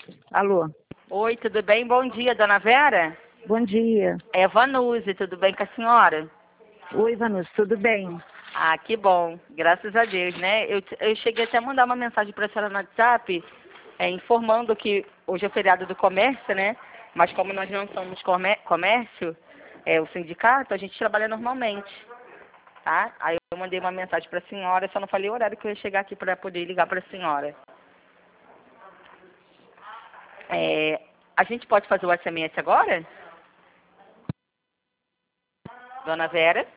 Alô, Oi, tudo bem? Bom dia, dona Vera. bom dia. É Vanuse, tudo bem com a senhora? Oi, Vanus, tudo bem? Ah, que bom, graças a Deus, né? Eu cheguei até a mandar uma mensagem para a senhora no WhatsApp, informando que hoje é feriado do comércio, né? Mas como nós não somos comércio, o sindicato, a gente trabalha normalmente, tá? Aí eu mandei uma mensagem para a senhora, só não falei o horário que eu ia chegar aqui para poder ligar para a senhora. A gente pode fazer o SMS agora? Dona Vera?